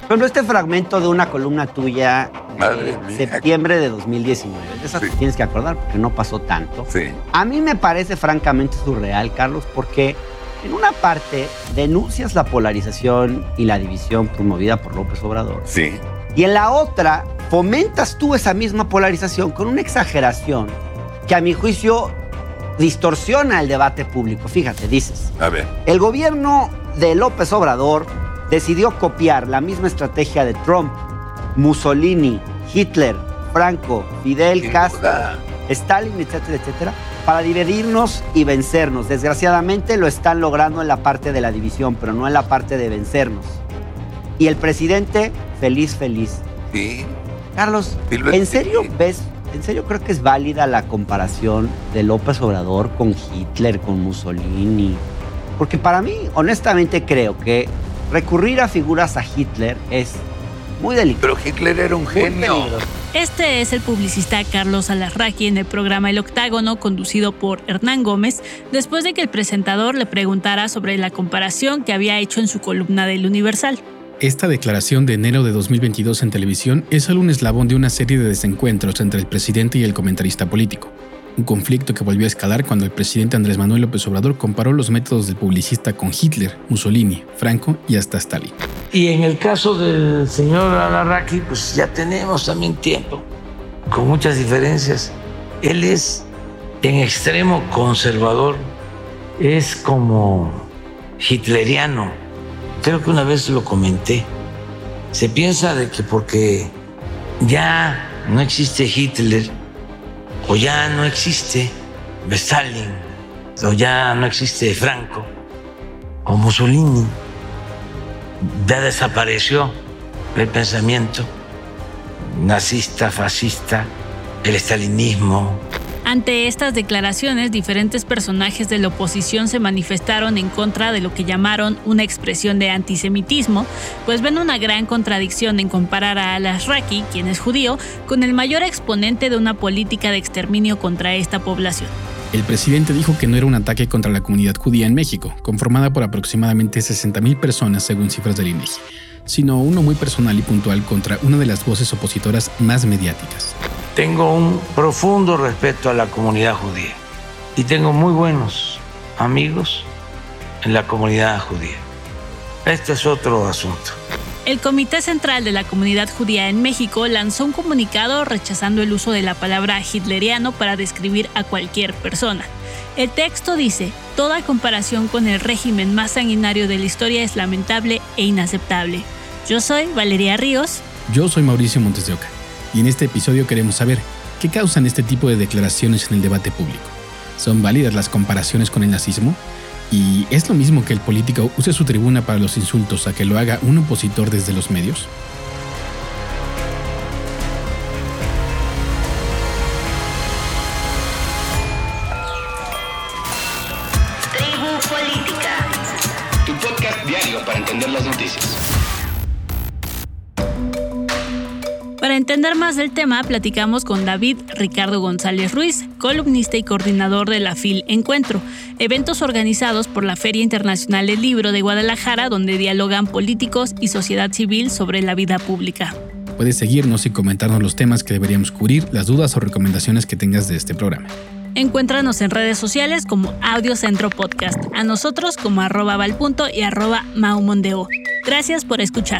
Por ejemplo, este fragmento de una columna tuya de septiembre de 2019. De esas te tienes que acordar porque no pasó tanto. Sí. A mí me parece francamente surreal, Carlos, porque en una parte denuncias la polarización y la división promovida por López Obrador. Sí. Y en la otra fomentas tú esa misma polarización con una exageración que a mi juicio distorsiona el debate público. Fíjate, dices, A ver. el gobierno de López Obrador decidió copiar la misma estrategia de Trump, Mussolini, Hitler, Franco, Fidel Castro, Stalin, etcétera, etcétera, para dividirnos y vencernos. Desgraciadamente lo están logrando en la parte de la división, pero no en la parte de vencernos. Y el presidente, feliz. Sí. Carlos, Sí, ¿en serio creo que es válida la comparación de López Obrador con Hitler, con Mussolini? Porque para mí, honestamente, creo que recurrir a figuras a Hitler es muy delicado. Pero Hitler era un genio. Este es el publicista Carlos Alarraqui en el programa El Octágono, conducido por Hernán Gómez, después de que el presentador le preguntara sobre la comparación que había hecho en su columna del Universal. Esta declaración de enero de 2022 en televisión es solo un eslabón de una serie de desencuentros entre el presidente y el comentarista político. Un conflicto que volvió a escalar cuando el presidente Andrés Manuel López Obrador comparó los métodos del publicista con Hitler, Mussolini, Franco y hasta Stalin. Y en el caso del señor Alarraqui, pues ya tenemos también tiempo, con muchas diferencias. Él es en extremo conservador, es como hitleriano. Creo que una vez lo comenté. Se piensa de que porque ya no existe Hitler, o ya no existe Stalin, o ya no existe Franco, o Mussolini, ya desapareció el pensamiento nazista, fascista, el estalinismo. Ante estas declaraciones, diferentes personajes de la oposición se manifestaron en contra de lo que llamaron una expresión de antisemitismo, pues ven una gran contradicción en comparar a Alarraqui, quien es judío, con el mayor exponente de una política de exterminio contra esta población. El presidente dijo que no era un ataque contra la comunidad judía en México, conformada por aproximadamente 60,000 personas según cifras del INEGI, sino uno muy personal y puntual contra una de las voces opositoras más mediáticas. Tengo un profundo respeto a la comunidad judía y tengo muy buenos amigos en la comunidad judía. Este es otro asunto. El Comité Central de la Comunidad Judía en México lanzó un comunicado rechazando el uso de la palabra hitleriano para describir a cualquier persona. El texto dice: toda comparación con el régimen más sanguinario de la historia es lamentable e inaceptable. Yo soy Valeria Ríos. Yo soy Mauricio Montes de Oca. Y en este episodio queremos saber qué causan este tipo de declaraciones en el debate público. ¿Son válidas las comparaciones con el nazismo? ¿Y es lo mismo que el político use su tribuna para los insultos a que lo haga un opositor desde los medios? Tribu Política, tu podcast diario para entender las noticias. Para entender más del tema, platicamos con David Ricardo González Ruiz, columnista y coordinador de la FIL Encuentro, eventos organizados por la Feria Internacional del Libro de Guadalajara, donde dialogan políticos y sociedad civil sobre la vida pública. Puedes seguirnos y comentarnos los temas que deberíamos cubrir, las dudas o recomendaciones que tengas de este programa. Encuéntranos en redes sociales como Audiocentro Podcast, a nosotros como @valpunto y @maumondeo. Gracias por escuchar.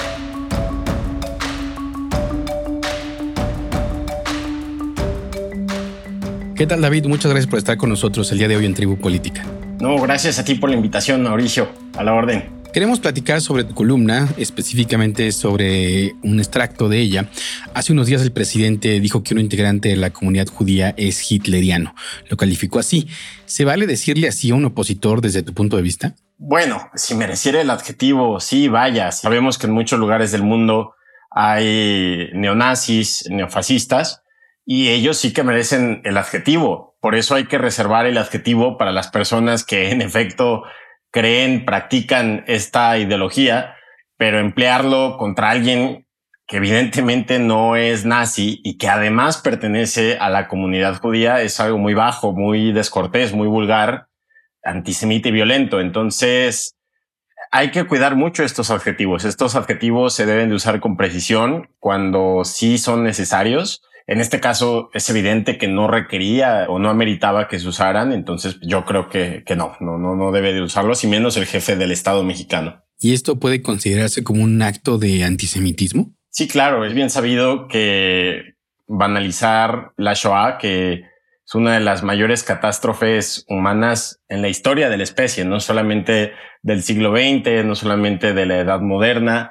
¿Qué tal, David? Muchas gracias por estar con nosotros el día de hoy en Tribu Política. No, gracias a ti por la invitación, Mauricio. A la orden. Queremos platicar sobre tu columna, específicamente sobre un extracto de ella. Hace unos días el presidente dijo que un integrante de la comunidad judía es hitleriano. Lo calificó así. ¿Se vale decirle así a un opositor desde tu punto de vista? Bueno, si mereciera el adjetivo, sí, vaya. Sabemos que en muchos lugares del mundo hay neonazis, neofascistas, y ellos sí que merecen el adjetivo. Por eso hay que reservar el adjetivo para las personas que en efecto creen, practican esta ideología, pero emplearlo contra alguien que evidentemente no es nazi y que además pertenece a la comunidad judía es algo muy bajo, muy descortés, muy vulgar, antisemita y violento. Entonces, Hay que cuidar mucho estos adjetivos. Estos adjetivos se deben de usar con precisión cuando sí son necesarios. En este caso es evidente que no requería o no ameritaba que se usaran. Entonces yo creo que no debe de usarlos, y menos el jefe del Estado mexicano. ¿Y esto puede considerarse como un acto de antisemitismo? Sí, claro. Es bien sabido que banalizar la Shoah, que es una de las mayores catástrofes humanas en la historia de la especie, no solamente del siglo XX, no solamente de la edad moderna,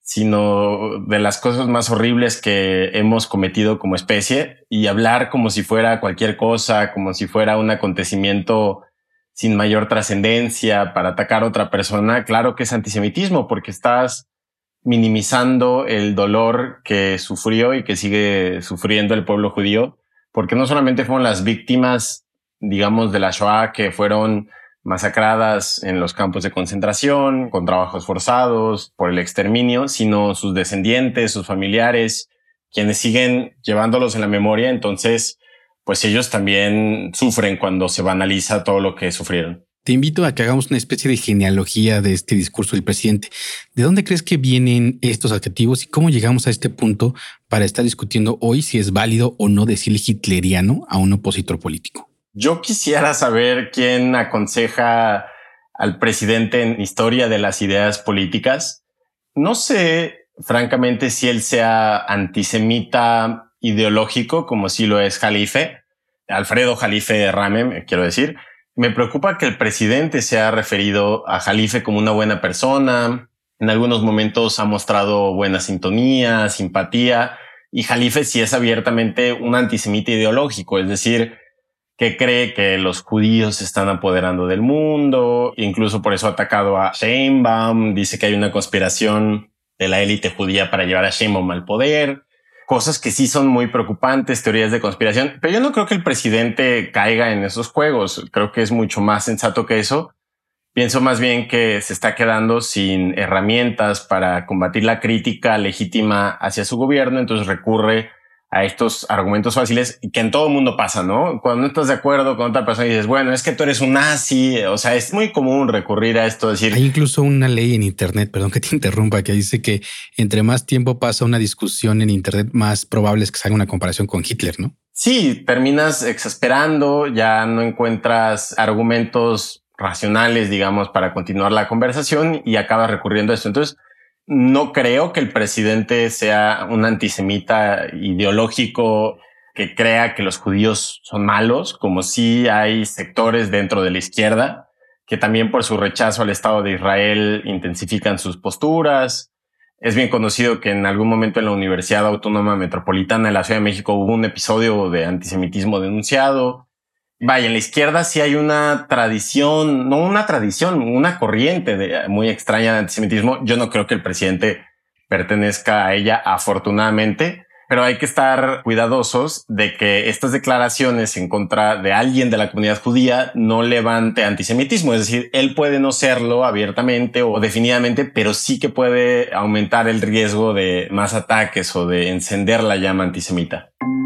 sino de las cosas más horribles que hemos cometido como especie, y hablar como si fuera cualquier cosa, como si fuera un acontecimiento sin mayor trascendencia para atacar a otra persona, claro que es antisemitismo, porque estás minimizando el dolor que sufrió y que sigue sufriendo el pueblo judío, porque no solamente fueron las víctimas, digamos, de la Shoah, que fueron masacradas en los campos de concentración, con trabajos forzados, por el exterminio, sino sus descendientes, sus familiares, quienes siguen llevándolos en la memoria. Entonces, pues ellos también sufren cuando se banaliza todo lo que sufrieron. Te invito a que hagamos una especie de genealogía de este discurso del presidente. ¿De dónde crees que vienen estos adjetivos y cómo llegamos a este punto para estar discutiendo hoy si es válido o no decirle hitleriano a un opositor político? Yo quisiera saber quién aconseja al presidente en historia de las ideas políticas. No sé, francamente, si él sea antisemita ideológico, como sí lo es Jalife, Alfredo Jalife Rame, quiero decir. Me preocupa que el presidente se ha referido a Jalife como una buena persona. En algunos momentos ha mostrado buena sintonía, simpatía, y Jalife sí es abiertamente un antisemita ideológico, es decir, que cree que los judíos se están apoderando del mundo. Incluso por eso ha atacado a Sheinbaum. Dice que hay una conspiración de la élite judía para llevar a Sheinbaum al poder. Cosas que sí son muy preocupantes, teorías de conspiración. Pero yo no creo que el presidente caiga en esos juegos. Creo que es mucho más sensato que eso. Pienso más bien que se está quedando sin herramientas para combatir la crítica legítima hacia su gobierno. Entonces recurre a estos argumentos fáciles que en todo el mundo pasa, ¿no? Cuando no estás de acuerdo con otra persona y dices, bueno, es que tú eres un nazi. O sea, es muy común recurrir a esto. Decir, hay incluso una ley en Internet, perdón que te interrumpa, que dice que entre más tiempo pasa una discusión en Internet, más probable es que se haga una comparación con Hitler, ¿no? Sí, terminas exasperando, ya no encuentras argumentos racionales, digamos, para continuar la conversación y acabas recurriendo a esto. Entonces, no creo que el presidente sea un antisemita ideológico que crea que los judíos son malos, como sí hay sectores dentro de la izquierda que también por su rechazo al Estado de Israel intensifican sus posturas. Es bien conocido que en algún momento en la Universidad Autónoma Metropolitana de la Ciudad de México hubo un episodio de antisemitismo denunciado. Vaya, en la izquierda sí hay una tradición, no una tradición, una corriente muy extraña de antisemitismo. Yo no creo que el presidente pertenezca a ella, afortunadamente, pero hay que estar cuidadosos de que estas declaraciones en contra de alguien de la comunidad judía no levante antisemitismo. Es decir, él puede no serlo abiertamente o definidamente, pero sí que puede aumentar el riesgo de más ataques o de encender la llama antisemita.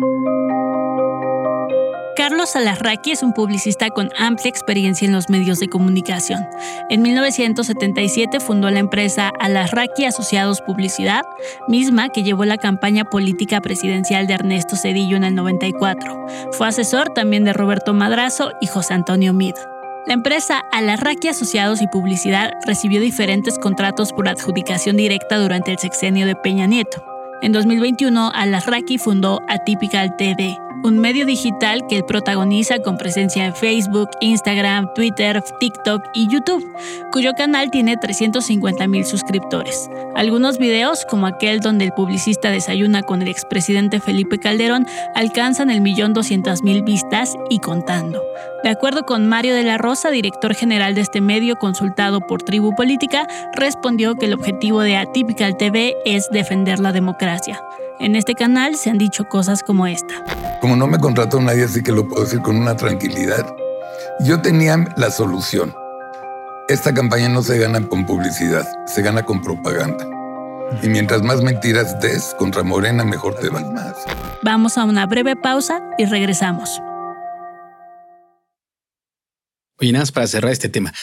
Carlos Alarraqui es un publicista con amplia experiencia en los medios de comunicación. En 1977 fundó la empresa Alarraqui Asociados Publicidad, misma que llevó la campaña política presidencial de Ernesto Zedillo en el 94. Fue asesor también de Roberto Madrazo y José Antonio Meade. La empresa Alarraqui Asociados y Publicidad recibió diferentes contratos por adjudicación directa durante el sexenio de Peña Nieto. En 2021, Alarraqui fundó Atypical TV, un medio digital que él protagoniza con presencia en Facebook, Instagram, Twitter, TikTok y YouTube, cuyo canal tiene 350,000 suscriptores. Algunos videos, como aquel donde el publicista desayuna con el expresidente Felipe Calderón, alcanzan el 1,200,000 vistas y contando. De acuerdo con Mario de la Rosa, director general de este medio consultado por Tribu Política, respondió que el objetivo de Atypical TV es defender la democracia. En este canal se han dicho cosas como esta. Como no me contrató nadie, así que lo puedo decir con una tranquilidad. Yo tenía la solución. Esta campaña no se gana con publicidad, se gana con propaganda. Y mientras más mentiras des contra Morena, mejor te van más. Vamos a una breve pausa y regresamos. Oye, nada más para cerrar este tema.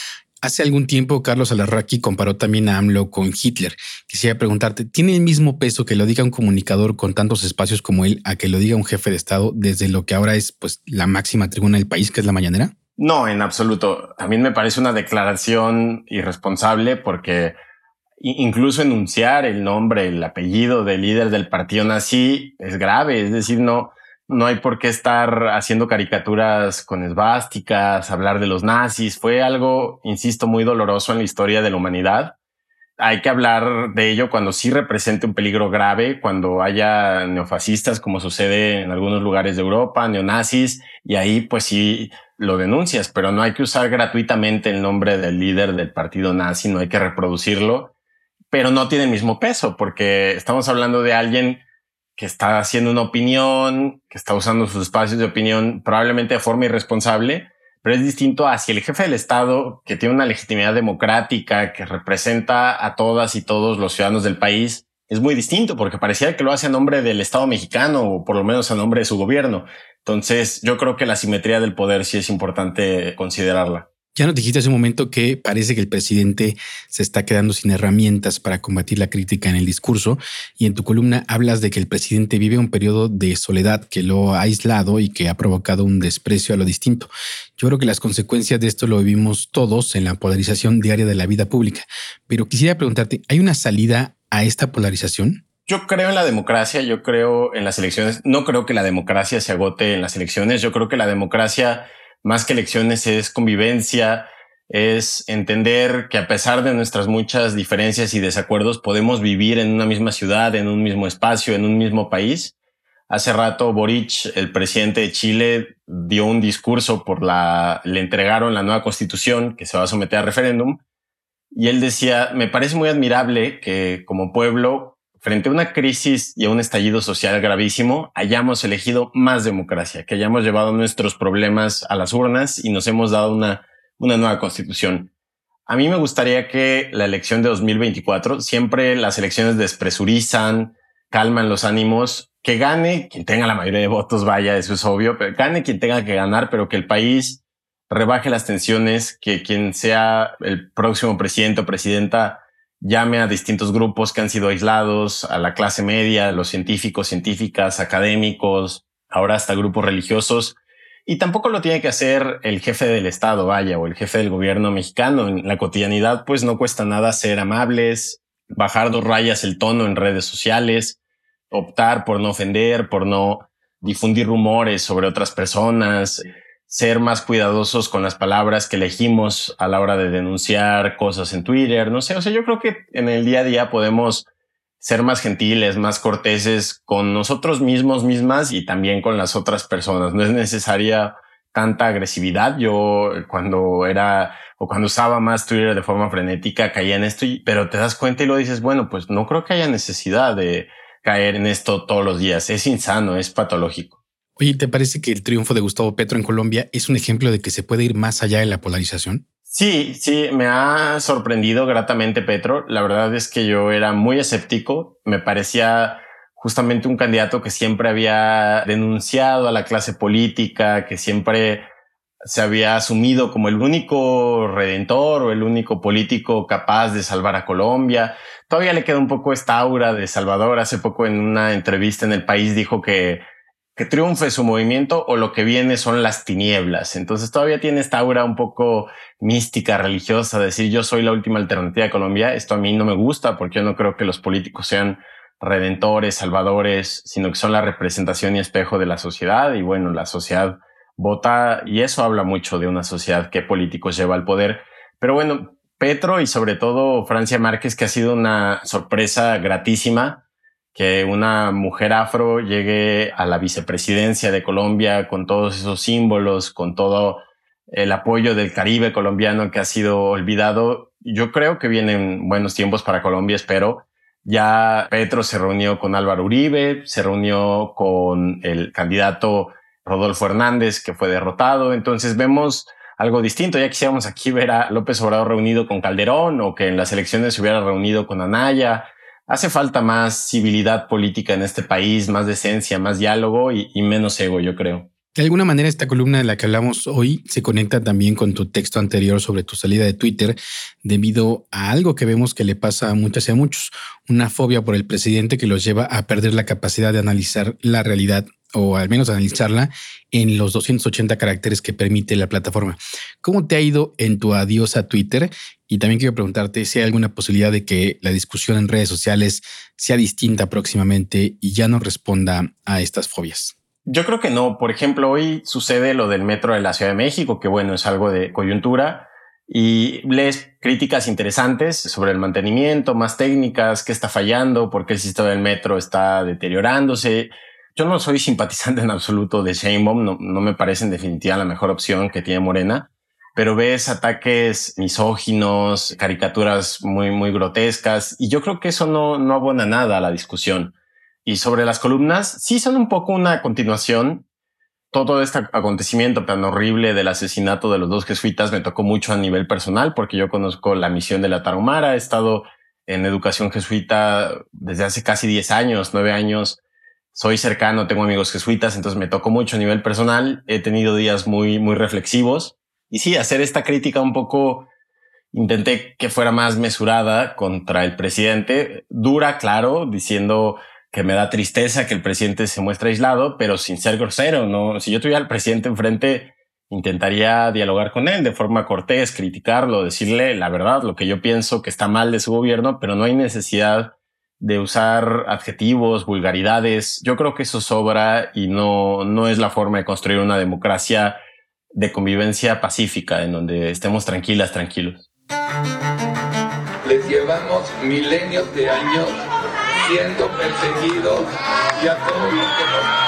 Hace algún tiempo, Carlos Alarraqui comparó también a AMLO con Hitler. Quisiera preguntarte, ¿tiene el mismo peso que lo diga un comunicador con tantos espacios como él a que lo diga un jefe de Estado desde lo que ahora es pues la máxima tribuna del país, que es la mañanera? No, en absoluto. También me parece una declaración irresponsable porque incluso enunciar el nombre, el apellido del líder del partido nazi es grave. Es decir, no hay por qué estar haciendo caricaturas con esvásticas, hablar de los nazis. Fue algo, insisto, muy doloroso en la historia de la humanidad. Hay que hablar de ello cuando sí represente un peligro grave, cuando haya neofascistas, como sucede en algunos lugares de Europa, neonazis, y ahí pues sí lo denuncias, pero no hay que usar gratuitamente el nombre del líder del partido nazi, no hay que reproducirlo, pero no tiene el mismo peso, porque estamos hablando de alguien que está haciendo una opinión, que está usando sus espacios de opinión probablemente de forma irresponsable, pero es distinto hacia el jefe del Estado, que tiene una legitimidad democrática, que representa a todas y todos los ciudadanos del país. Es muy distinto porque parecía que lo hace a nombre del Estado mexicano o por lo menos a nombre de su gobierno. Entonces yo creo que la simetría del poder sí es importante considerarla. Ya nos dijiste hace un momento que parece que el presidente se está quedando sin herramientas para combatir la crítica en el discurso, y en tu columna hablas de que el presidente vive un periodo de soledad que lo ha aislado y que ha provocado un desprecio a lo distinto. Yo creo que las consecuencias de esto lo vivimos todos en la polarización diaria de la vida pública, pero quisiera preguntarte, ¿hay una salida a esta polarización? Yo creo en la democracia, yo creo en las elecciones. No creo que la democracia se agote en las elecciones. Yo creo que la democracia, más que elecciones, es convivencia, es entender que a pesar de nuestras muchas diferencias y desacuerdos podemos vivir en una misma ciudad, en un mismo espacio, en un mismo país. Hace rato Boric, el presidente de Chile, dio un discurso le entregaron la nueva constitución que se va a someter a referéndum, y él decía, me parece muy admirable que como pueblo, frente a una crisis y a un estallido social gravísimo, hayamos elegido más democracia, que hayamos llevado nuestros problemas a las urnas y nos hemos dado una nueva constitución. A mí me gustaría que la elección de 2024, siempre las elecciones despresurizan, calman los ánimos, que gane quien tenga la mayoría de votos, vaya, eso es obvio, pero gane quien tenga que ganar, pero que el país rebaje las tensiones, que quien sea el próximo presidente o presidenta llame a distintos grupos que han sido aislados, a la clase media, a los científicos, científicas, académicos, ahora hasta grupos religiosos. Y tampoco lo tiene que hacer el jefe del Estado, vaya, o el jefe del gobierno mexicano. En la cotidianidad, pues no cuesta nada ser amables, bajar 2 rayas el tono en redes sociales, optar por no ofender, por no difundir rumores sobre otras personas, ser más cuidadosos con las palabras que elegimos a la hora de denunciar cosas en Twitter, no sé, o sea, yo creo que en el día a día podemos ser más gentiles, más corteses con nosotros mismas y también con las otras personas. No es necesaria tanta agresividad. Yo cuando usaba más Twitter de forma frenética caía en esto, pero te das cuenta y lo dices, bueno, pues no creo que haya necesidad de caer en esto todos los días. Es insano, es patológico. Oye, ¿te parece que el triunfo de Gustavo Petro en Colombia es un ejemplo de que se puede ir más allá de la polarización? Sí, me ha sorprendido gratamente Petro. La verdad es que yo era muy escéptico. Me parecía justamente un candidato que siempre había denunciado a la clase política, que siempre se había asumido como el único redentor o el único político capaz de salvar a Colombia. Todavía le queda un poco esta aura de Salvador. Hace poco en una entrevista en El País dijo que triunfe su movimiento o lo que viene son las tinieblas. Entonces todavía tiene esta aura un poco mística, religiosa, de decir yo soy la última alternativa de Colombia. Esto a mí no me gusta porque yo no creo que los políticos sean redentores, salvadores, sino que son la representación y espejo de la sociedad. Y bueno, la sociedad vota y eso habla mucho de una sociedad que políticos lleva al poder. Pero bueno, Petro y sobre todo Francia Márquez, que ha sido una sorpresa gratísima, que una mujer afro llegue a la vicepresidencia de Colombia con todos esos símbolos, con todo el apoyo del Caribe colombiano que ha sido olvidado. Yo creo que vienen buenos tiempos para Colombia, espero. Ya Petro se reunió con Álvaro Uribe, se reunió con el candidato Rodolfo Hernández, que fue derrotado. Entonces vemos algo distinto. Ya quisiéramos aquí ver a López Obrador reunido con Calderón o que en las elecciones se hubiera reunido con Anaya. Hace falta más civilidad política en este país, más decencia, más diálogo y menos ego, yo creo. De alguna manera, esta columna de la que hablamos hoy se conecta también con tu texto anterior sobre tu salida de Twitter debido a algo que vemos que le pasa a muchas y a muchos, una fobia por el presidente que los lleva a perder la capacidad de analizar la realidad o al menos analizarla en los 280 caracteres que permite la plataforma. ¿Cómo te ha ido en tu adiós a Twitter? Y también quiero preguntarte si hay alguna posibilidad de que la discusión en redes sociales sea distinta próximamente y ya no responda a estas fobias. Yo creo que no. Por ejemplo, hoy sucede lo del metro de la Ciudad de México, que bueno, es algo de coyuntura, y lees críticas interesantes sobre el mantenimiento, más técnicas, qué está fallando, por qué el sistema del metro está deteriorándose. Yo no soy simpatizante en absoluto de Sheinbaum, no me parece en definitiva la mejor opción que tiene Morena, pero ves ataques misóginos, caricaturas muy grotescas, y yo creo que eso no abona nada a la discusión. Y sobre las columnas, sí son un poco una continuación. Todo este acontecimiento tan horrible del asesinato de los dos jesuitas me tocó mucho a nivel personal porque yo conozco la misión de la Tarahumara. He estado en educación jesuita desde hace casi 10 años, 9 años. Soy cercano, tengo amigos jesuitas, entonces me tocó mucho a nivel personal. He tenido días muy reflexivos. Y sí, hacer esta crítica un poco, intenté que fuera más mesurada contra el presidente. Dura, claro, diciendo que me da tristeza que el presidente se muestre aislado, pero sin ser grosero, ¿no? Si yo tuviera al presidente enfrente, intentaría dialogar con él de forma cortés, criticarlo, decirle la verdad, lo que yo pienso que está mal de su gobierno, pero no hay necesidad de usar adjetivos, vulgaridades. Yo creo que eso sobra y no es la forma de construir una democracia de convivencia pacífica en donde estemos tranquilos. Les llevamos milenios de años siendo perseguidos y a todo lo que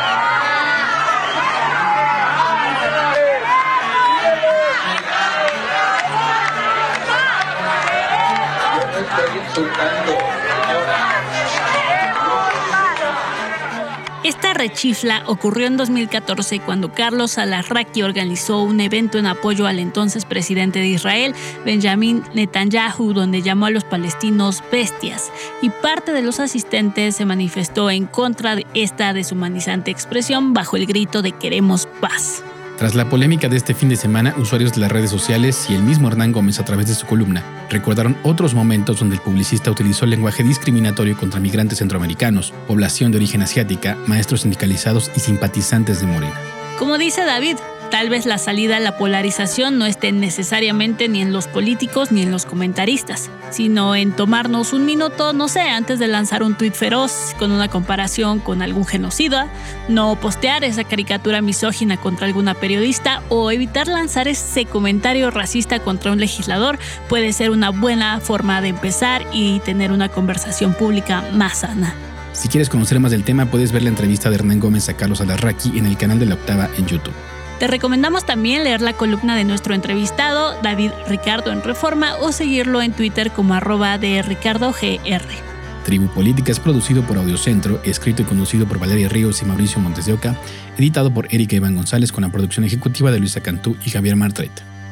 yo no estoy insultando, señora. Esta rechifla ocurrió en 2014 cuando Carlos Al-Arraqui organizó un evento en apoyo al entonces presidente de Israel, Benjamin Netanyahu, donde llamó a los palestinos bestias, y parte de los asistentes se manifestó en contra de esta deshumanizante expresión bajo el grito de "queremos paz". Tras la polémica de este fin de semana, usuarios de las redes sociales y el mismo Hernán Gómez a través de su columna recordaron otros momentos donde el publicista utilizó lenguaje discriminatorio contra migrantes centroamericanos, población de origen asiática, maestros sindicalizados y simpatizantes de Morena. Como dice David, tal vez la salida a la polarización no esté necesariamente ni en los políticos ni en los comentaristas, sino en tomarnos un minuto, no sé, antes de lanzar un tuit feroz con una comparación con algún genocida, no postear esa caricatura misógina contra alguna periodista o evitar lanzar ese comentario racista contra un legislador puede ser una buena forma de empezar y tener una conversación pública más sana. Si quieres conocer más del tema, puedes ver la entrevista de Hernán Gómez a Carlos Al-Arraqui en el canal de La Octava en YouTube. Te recomendamos también leer la columna de nuestro entrevistado, David Ricardo, en Reforma, o seguirlo en Twitter como @DRicardoGR. Tribu Política es producido por Audiocentro, escrito y conducido por Valeria Ríos y Mauricio Montes de Oca, editado por Erika Iván González con la producción ejecutiva de Luisa Cantú y Javier Martret.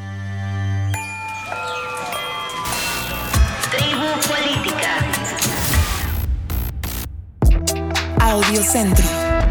Tribu Política. Audiocentro.